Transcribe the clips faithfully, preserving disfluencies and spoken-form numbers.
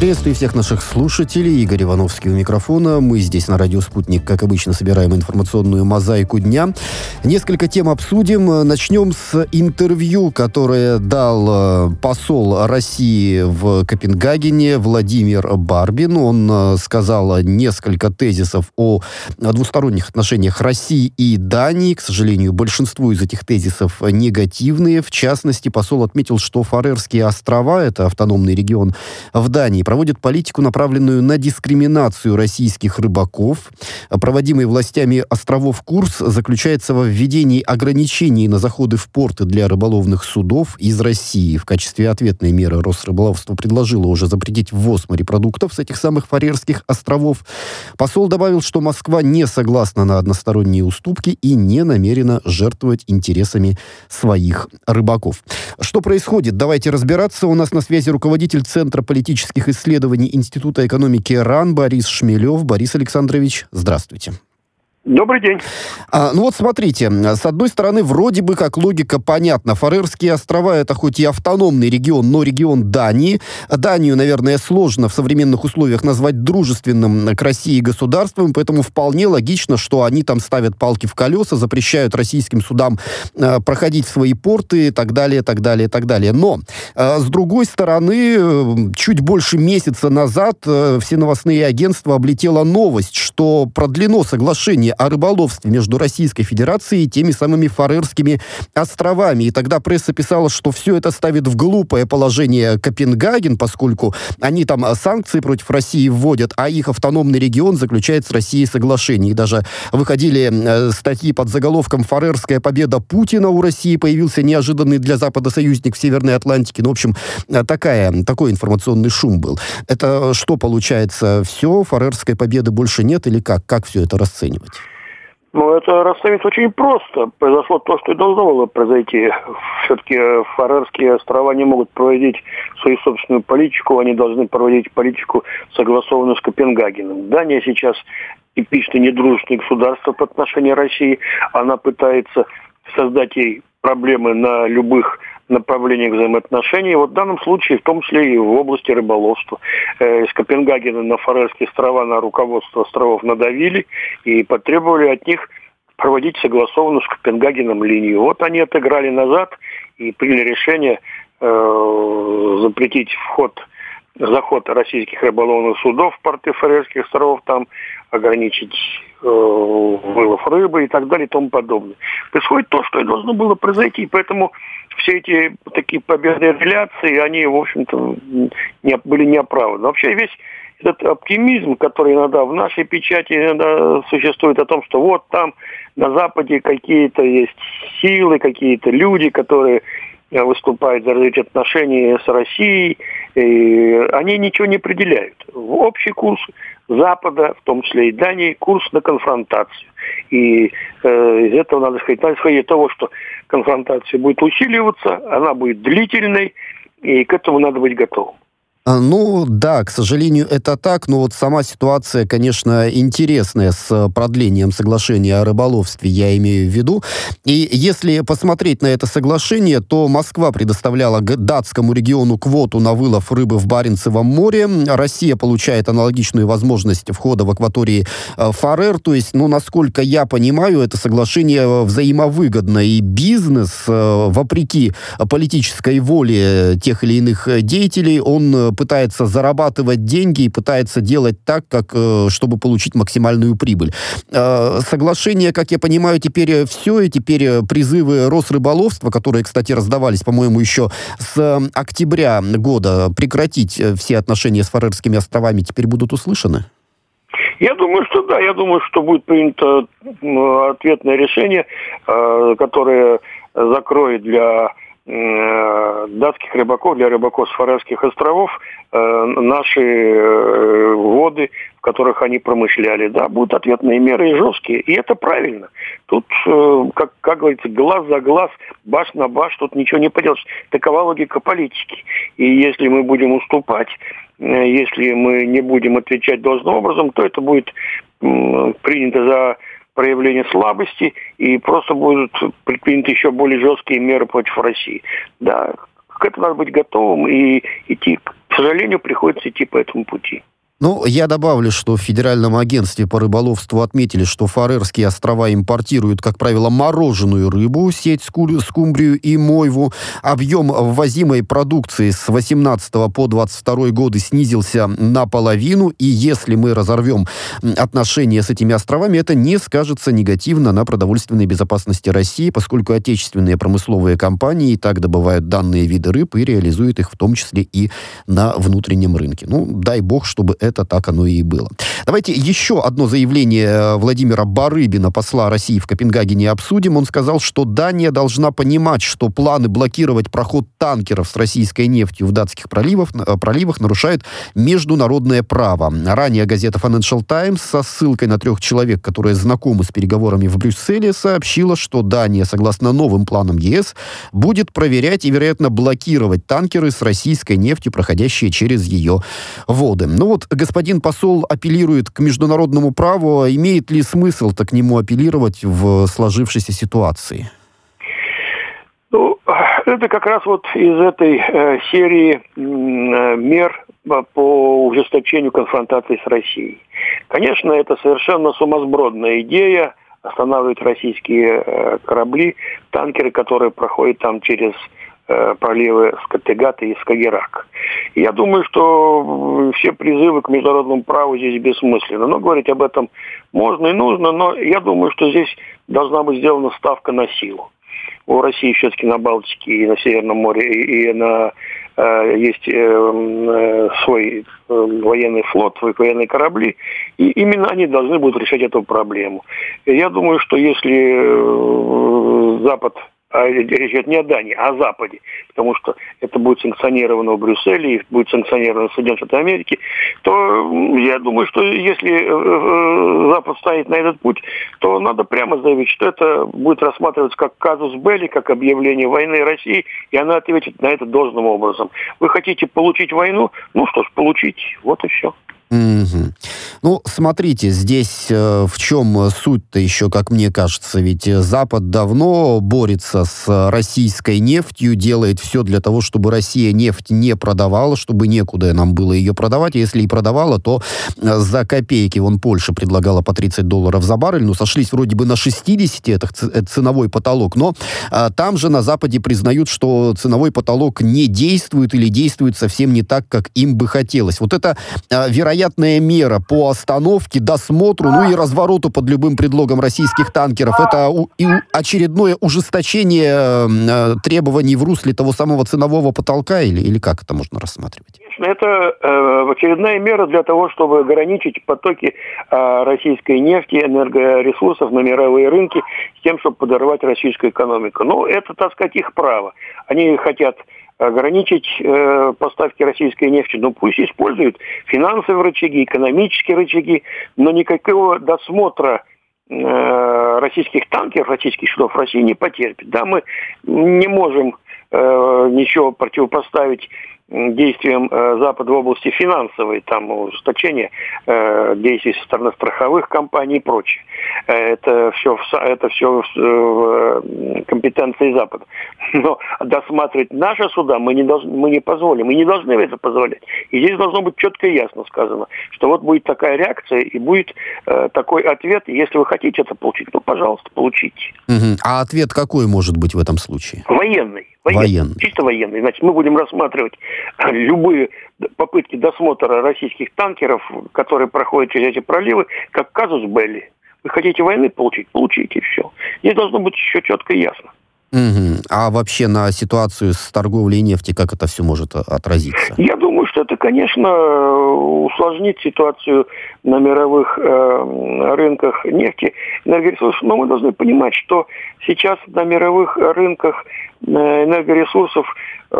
Приветствую всех наших слушателей. Игорь Ивановский у микрофона. Мы здесь на радио «Спутник», как обычно, собираем информационную мозаику дня. Несколько тем обсудим. Начнем с интервью, которое дал посол России в Копенгагене Владимир Барбин. Он сказал несколько тезисов о двусторонних отношениях России и Дании. К сожалению, большинство из этих тезисов негативные. В частности, посол отметил, что Фарерские острова, это автономный регион в Дании, проводят политику, направленную на дискриминацию российских рыбаков. Проводимый властями островов курс заключается во введении ограничений на заходы в порты для рыболовных судов из России. В качестве ответной меры Росрыболовство предложило уже запретить ввоз морепродуктов с этих самых Фарерских островов. Посол добавил, что Москва не согласна на односторонние уступки и не намерена жертвовать интересами своих рыбаков. Что происходит? Давайте разбираться. У нас на связи руководитель Центра политических исследований Института экономики РАН Борис Шмелев. Борис Александрович, здравствуйте. Добрый день. А, ну вот смотрите, с одной стороны, вроде бы как логика понятна. Фарерские острова — это хоть и автономный регион, но регион Дании. Данию, наверное, сложно в современных условиях назвать дружественным к России государством, поэтому вполне логично, что они там ставят палки в колеса, запрещают российским судам э, проходить в свои порты и так далее, так далее, так далее. Но, э, с другой стороны, э, чуть больше месяца назад э, все новостные агентства облетела новость, что продлено соглашение о рыболовстве между Российской Федерацией и теми самыми Фарерскими островами. И тогда пресса писала, что все это ставит в глупое положение Копенгаген, поскольку они там санкции против России вводят, а их автономный регион заключает с Россией соглашение. И даже выходили э, статьи под заголовком «Фарерская победа Путина у России», появился неожиданный для Запада союзник в Северной Атлантике. Ну, в общем, такая, такой информационный шум был. Это что получается? Все? Фарерской победы больше нет? Или как? Как все это расценивать? Ну, это расценивается очень просто. Произошло то, что и должно было произойти. Все-таки Фарерские острова не могут проводить свою собственную политику, они должны проводить политику, согласованную с Копенгагеном. Дания сейчас типично недружественное государство по отношению к России. Она пытается создать ей проблемы на любых направлениях взаимоотношений. Вот в данном случае, в том числе и в области рыболовства. Э, из Копенгагена на Фарерские острова, на руководство островов надавили и потребовали от них проводить согласованную с Копенгагеном линию. Вот они отыграли назад и приняли решение э, запретить вход, заход российских рыболовных судов в порты Фарерских островов, там ограничить э, вылов рыбы и так далее и тому подобное. Происходит то, что и должно было произойти, поэтому все эти такие победные реляции, они, в общем-то, не, были неоправданы. Вообще весь этот оптимизм, который иногда в нашей печати иногда существует о том, что вот там на Западе какие-то есть силы, какие-то люди, которые выступают за развитие отношений с Россией, и они ничего не определяют. Общий курс Запада, в том числе и Дании, курс на конфронтацию. И э, из этого надо сказать, надо исходить из того, что конфронтация будет усиливаться, она будет длительной, и к этому надо быть готовым. Ну, да, к сожалению, это так, но вот сама ситуация, конечно, интересная с продлением соглашения о рыболовстве, я имею в виду. И если посмотреть на это соглашение, то Москва предоставляла датскому региону квоту на вылов рыбы в Баренцевом море. Россия получает аналогичную возможность входа в акватории Фарер. То есть, ну, насколько я понимаю, это соглашение взаимовыгодно. И бизнес, вопреки политической воле тех или иных деятелей, он пытается зарабатывать деньги и пытается делать так, как, чтобы получить максимальную прибыль. Соглашение, как я понимаю, теперь все, и теперь призывы Росрыболовства, которые, кстати, раздавались, по-моему, еще с октября года, прекратить все отношения с Фарерскими островами, теперь будут услышаны? Я думаю, что да. Я думаю, что будет принято ответное решение, которое закроет для датских рыбаков, для рыбаков с Фарерских островов э, наши э, воды, в которых они промышляли. Да, будут ответные меры и жесткие, и это правильно. Тут, э, как, как говорится, глаз за глаз, баш на баш, тут ничего не поделаешь. Такова логика политики. И если мы будем уступать, э, если мы не будем отвечать должным образом, то это будет э, принято за проявление слабости, и просто будут предприняты еще более жесткие меры против России. Да, к этому надо быть готовым и идти к сожалению, приходится идти по этому пути. Ну, я добавлю, что в Федеральном агентстве по рыболовству отметили, что Фарерские острова импортируют, как правило, мороженую рыбу, сеть скумбрию и мойву. Объем ввозимой продукции с восемнадцатого по двадцать второй годы снизился наполовину, и если мы разорвем отношения с этими островами, это не скажется негативно на продовольственной безопасности России, поскольку отечественные промысловые компании и так добывают данные виды рыб и реализуют их в том числе и на внутреннем рынке. Ну, дай бог, чтобы это Это так оно и было. Давайте еще одно заявление Владимира Барыбина, посла России в Копенгагене, обсудим. Он сказал, что Дания должна понимать, что планы блокировать проход танкеров с российской нефтью в датских проливах, проливах нарушают международное право. Ранее газета Financial Times со ссылкой на трех человек, которые знакомы с переговорами в Брюсселе, сообщила, что Дания, согласно новым планам ЕС, будет проверять и, вероятно, блокировать танкеры с российской нефтью, проходящие через ее воды. Ну вот, господин посол апеллирует к международному праву. Имеет ли смысл-то к нему апеллировать в сложившейся ситуации? Ну, это как раз вот из этой э, серии э, мер по ужесточению конфронтации с Россией. Конечно, это совершенно сумасбродная идея останавливать российские э, корабли, танкеры, которые проходят там через проливы Скаттегат и Скагеррак. Я думаю, что все призывы к международному праву здесь бессмысленны. Но говорить об этом можно и нужно, но я думаю, что здесь должна быть сделана ставка на силу. У России все-таки на Балтике и на Северном море и, и на, э, есть э, свой э, военный флот, свои военные корабли, и именно они должны будут решать эту проблему. И я думаю, что если э, Запад, а речь идет не о Дании, а о Западе, потому что это будет санкционировано в Брюсселе и будет санкционировано в Соединенных Штатах Америки, то я думаю, что если Запад станет на этот путь, то надо прямо заявить, что это будет рассматриваться как казус белли, как объявление войны России, и она ответит на это должным образом. Вы хотите получить войну? Ну что ж, получите. Вот и все. Угу. Ну, смотрите, здесь э, в чем суть-то еще, как мне кажется, ведь Запад давно борется с российской нефтью, делает все для того, чтобы Россия нефть не продавала, чтобы некуда нам было ее продавать, если и продавала, то за копейки. Вон Польша предлагала по тридцать долларов за баррель, ну, сошлись вроде бы на шестьдесят, это, это ценовой потолок, но э, там же на Западе признают, что ценовой потолок не действует или действует совсем не так, как им бы хотелось. Вот это э, вероятно мера по остановке, досмотру, ну и развороту под любым предлогом российских танкеров. Это у, и очередное ужесточение э, требований в русле того самого ценового потолка, или, или как это можно рассматривать? Конечно, это э, очередная мера для того, чтобы ограничить потоки э, российской нефти, энергоресурсов на мировые рынки, с тем, чтобы подорвать российскую экономику. Ну, это, так сказать, их право. Они хотят ограничить э, поставки российской нефти, но пусть используют финансовые рычаги, экономические рычаги, но никакого досмотра э, российских танкеров, российских судов России не потерпит. Да, мы не можем э, ничего противопоставить действиям э, Запада в области финансовой, там ужесточения э, действий со стороны страховых компаний и прочее. Это все, это все в, в компетенции Запада. Но досматривать наши суда мы не, должны, мы не позволим, мы не должны это позволять. И здесь должно быть четко и ясно сказано, что вот будет такая реакция и будет э, такой ответ. И если вы хотите это получить, ну, пожалуйста, получите. Угу. А ответ какой может быть в этом случае? Военный. Военный. Военный. Чисто военный. Значит, мы будем рассматривать любые попытки досмотра российских танкеров, которые проходят через эти проливы, как казус белли. Вы хотите войны получить? Получите, все. Здесь должно быть еще четко и ясно. Угу. А вообще на ситуацию с торговлей нефти, как это все может отразиться? Я думаю, что это, конечно, усложнит ситуацию на мировых э, рынках нефти, энергоресурсов. Но мы должны понимать, что сейчас на мировых рынках энергоресурсов э,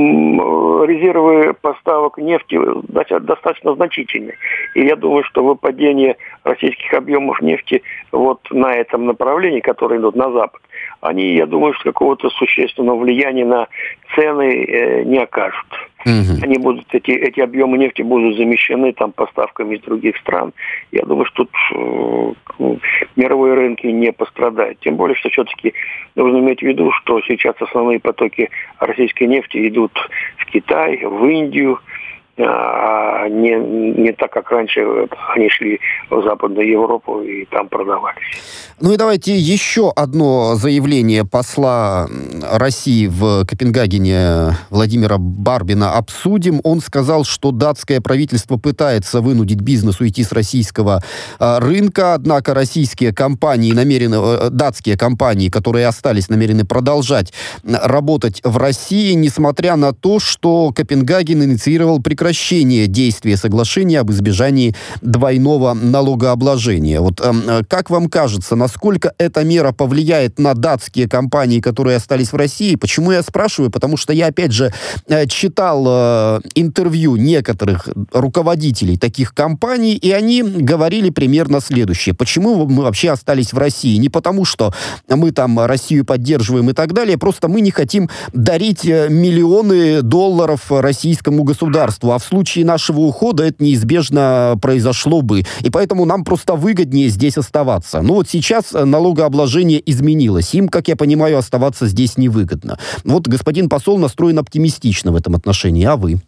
резервы поставок нефти достаточно значительны. И я думаю, что выпадение российских объемов нефти вот на этом направлении, которые идут на запад, они, я думаю, что какого-то существенного влияния на цены э, не окажут. Угу. Они будут, эти, эти объемы нефти будут замещены там поставками из других стран. Я думаю, что тут э, мировые рынки не пострадают. Тем более, что все-таки нужно иметь в виду, что сейчас основные потоки российской нефти идут в Китай, в Индию, а не, не так, как раньше они шли в Западную Европу и там продавались. Ну и давайте еще одно заявление посла России в Копенгагене Владимира Барбина обсудим. Он сказал, что датское правительство пытается вынудить бизнес уйти с российского э, рынка, однако российские компании намерены, э, датские компании, которые остались, намерены продолжать работать в России, несмотря на то, что Копенгаген инициировал прекращение действия соглашения об избежании двойного налогообложения. Вот э, как вам кажется, насколько эта мера повлияет на датские компании, которые остались в России? Почему я спрашиваю? Потому что я, опять же, читал э, интервью некоторых руководителей таких компаний, и они говорили примерно следующее. Почему мы вообще остались в России? Не потому, что мы там Россию поддерживаем и так далее, просто мы не хотим дарить миллионы долларов российскому государству, а в случае нашего ухода это неизбежно произошло бы. И поэтому нам просто выгоднее здесь оставаться. Ну вот сейчас налогообложение изменилось. Им, как я понимаю, оставаться здесь невыгодно. Вот господин посол настроен оптимистично в этом отношении, а вы?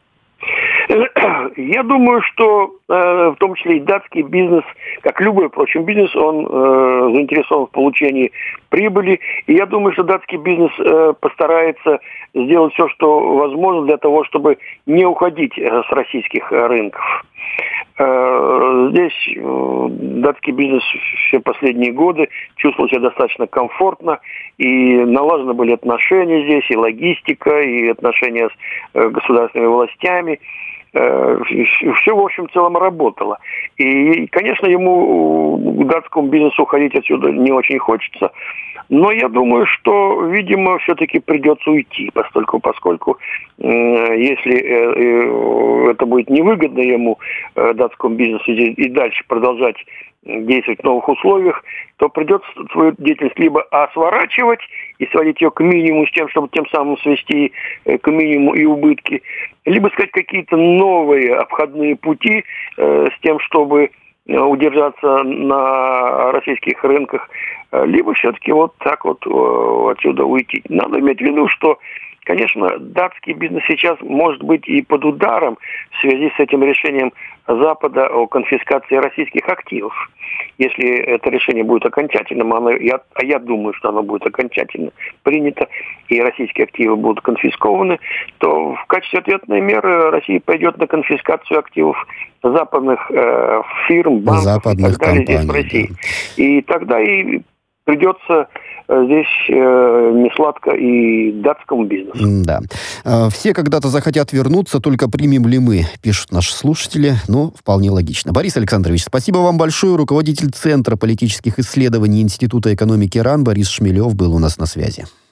Я думаю, что э, в том числе и датский бизнес, как любой, впрочем, бизнес, он э, заинтересован в получении прибыли. И я думаю, что датский бизнес э, постарается сделать все, что возможно для того, чтобы не уходить э, с российских э, рынков. Э, здесь э, датский бизнес все последние годы чувствовал себя достаточно комфортно, и налажены были отношения здесь, и логистика, и отношения с э, государственными властями. Все, в общем, в целом работало. И, конечно, ему, датскому бизнесу, уходить отсюда не очень хочется. Но я думаю, что, видимо, все-таки придется уйти, поскольку, поскольку э, если э, это будет невыгодно ему, э, датскому бизнесу, и дальше продолжать действовать в новых условиях, то придется свою деятельность либо а сворачивать и сводить ее к минимуму с тем, чтобы тем самым свести э, к минимуму и убытки, либо искать какие-то новые обходные пути э, с тем, чтобы удержаться на российских рынках, либо все-таки вот так вот э, отсюда уйти. Надо иметь в виду, что, конечно, датский бизнес сейчас может быть и под ударом в связи с этим решением Запада о конфискации российских активов. Если это решение будет окончательным, оно, я, а я думаю, что оно будет окончательно принято, и российские активы будут конфискованы, то в качестве ответной меры Россия пойдет на конфискацию активов западных э, фирм, банков западных и так далее компаний, здесь в России. Да. И тогда и придется здесь э, несладко и датскому бизнесу. Да. Все когда-то захотят вернуться, только примем ли мы, пишут наши слушатели. Ну, вполне логично. Борис Александрович, спасибо вам большое. Руководитель Центра политических исследований Института экономики РАН Борис Шмелев был у нас на связи.